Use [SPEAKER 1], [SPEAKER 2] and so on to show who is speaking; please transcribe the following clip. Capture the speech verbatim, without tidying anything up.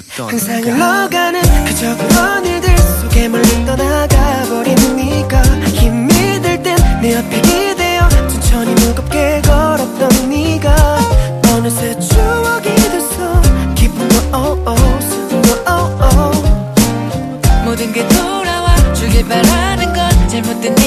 [SPEAKER 1] 항상 흘러가는 그저 그런 일들 속에 멀리 떠나가버린 네가 힘이 들 땐 내 앞에 기대어 천천히 무겁게 걸었던 네가 어느새 추억이 돼서 기쁜 거 oh oh 슬픈 거 oh oh
[SPEAKER 2] 모든 게 돌아와 주길 바라는 건 잘못된